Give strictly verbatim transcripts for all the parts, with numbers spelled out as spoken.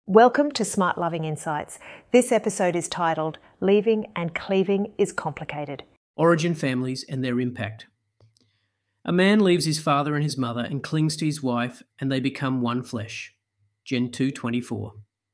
Welcome to Smart Loving Insights. This episode is titled, Leaving and Cleaving is Complicated. Origin families and their impact. A man leaves his father and his mother and clings to his wife, and they become one flesh. Gen two twenty-four.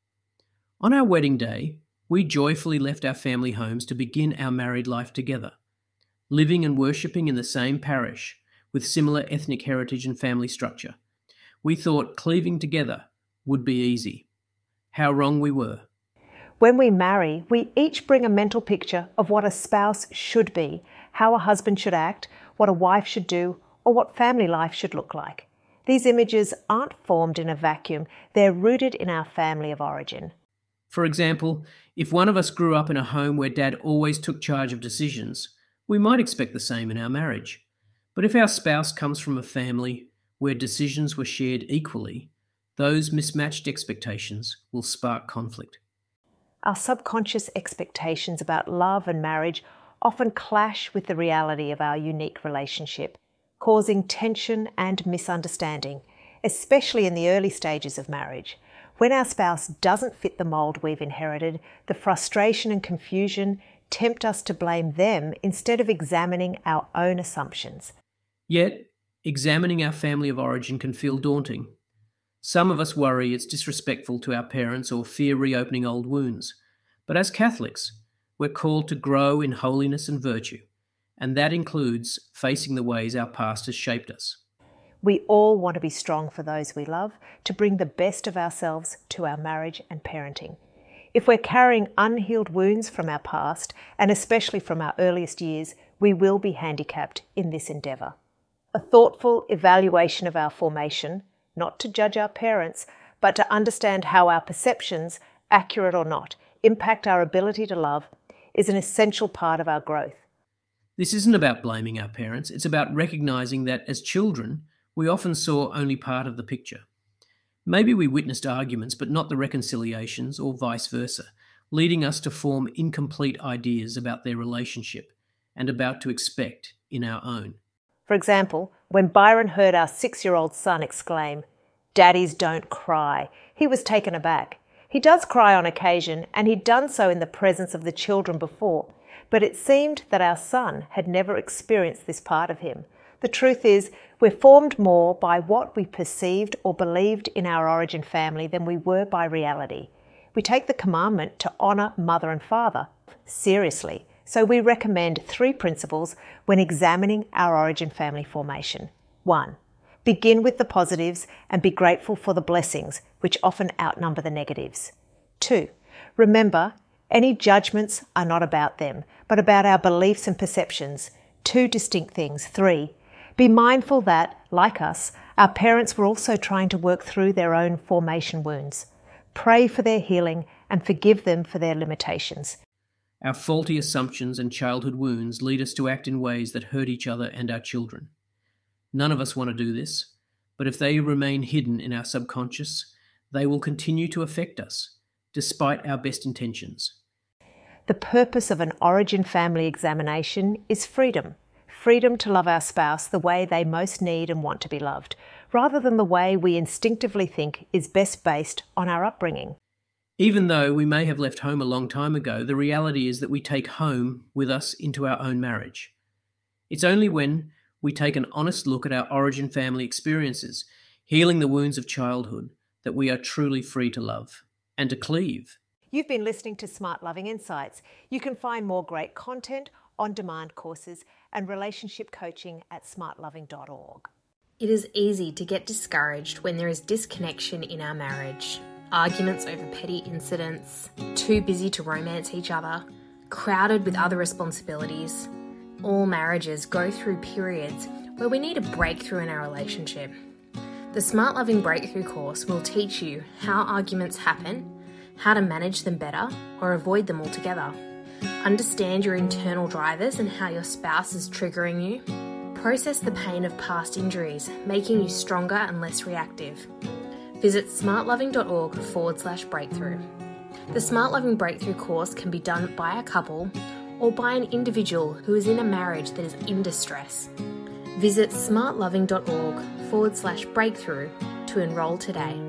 On our wedding day, we joyfully left our family homes to begin our married life together, living and worshipping in the same parish with similar ethnic heritage and family structure. We thought cleaving together would be easy. How wrong we were. When we marry, we each bring a mental picture of what a spouse should be, how a husband should act, what a wife should do, or what family life should look like. These images aren't formed in a vacuum, they're rooted in our family of origin. For example, if one of us grew up in a home where dad always took charge of decisions, we might expect the same in our marriage. But if our spouse comes from a family where decisions were shared equally, those mismatched expectations will spark conflict. Our subconscious expectations about love and marriage often clash with the reality of our unique relationship, causing tension and misunderstanding, especially in the early stages of marriage. When our spouse doesn't fit the mold we've inherited, the frustration and confusion tempt us to blame them instead of examining our own assumptions. Yet, examining our family of origin can feel daunting. Some of us worry it's disrespectful to our parents or fear reopening old wounds. But as Catholics, we're called to grow in holiness and virtue, and that includes facing the ways our past has shaped us. We all want to be strong for those we love, to bring the best of ourselves to our marriage and parenting. If we're carrying unhealed wounds from our past, and especially from our earliest years, we will be handicapped in this endeavour. A thoughtful evaluation of our formation, not to judge our parents, but to understand how our perceptions, accurate or not, impact our ability to love, is an essential part of our growth. This isn't about blaming our parents, it's about recognising that as children, we often saw only part of the picture. Maybe we witnessed arguments, but not the reconciliations, or vice versa, leading us to form incomplete ideas about their relationship and about to expect in our own. For example, when Byron heard our six-year-old son exclaim, "Daddies don't cry," he was taken aback. He does cry on occasion, and he'd done so in the presence of the children before, but it seemed that our son had never experienced this part of him. The truth is, we're formed more by what we perceived or believed in our origin family than we were by reality. We take the commandment to honour mother and father seriously, so we recommend three principles when examining our origin family formation. One, begin with the positives and be grateful for the blessings, which often outnumber the negatives. Two, remember, any judgments are not about them, but about our beliefs and perceptions. Two distinct things. Three, be mindful that, like us, our parents were also trying to work through their own formation wounds. Pray for their healing and forgive them for their limitations. Our faulty assumptions and childhood wounds lead us to act in ways that hurt each other and our children. None of us want to do this, but if they remain hidden in our subconscious, they will continue to affect us, despite our best intentions. The purpose of an origin family examination is freedom. Freedom to love our spouse the way they most need and want to be loved, rather than the way we instinctively think is best based on our upbringing. Even though we may have left home a long time ago, the reality is that we take home with us into our own marriage. It's only when we take an honest look at our origin family experiences, healing the wounds of childhood, that we are truly free to love and to cleave. You've been listening to Smart Loving Insights. You can find more great content, on-demand courses, and relationship coaching at smart loving dot org. It is easy to get discouraged when there is disconnection in our marriage. Arguments over petty incidents, too busy to romance each other, crowded with other responsibilities. All marriages go through periods where we need a breakthrough in our relationship. The Smart Loving Breakthrough course will teach you how arguments happen, how to manage them better or avoid them altogether. Understand your internal drivers and how your spouse is triggering you. Process the pain of past injuries, making you stronger and less reactive. Visit smartloving.org forward slash breakthrough. The Smart Loving Breakthrough course can be done by a couple or by an individual who is in a marriage that is in distress. Visit smartloving.org forward slash breakthrough to enrol today.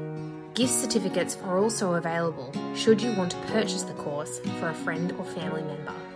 Gift certificates are also available should you want to purchase the course for a friend or family member.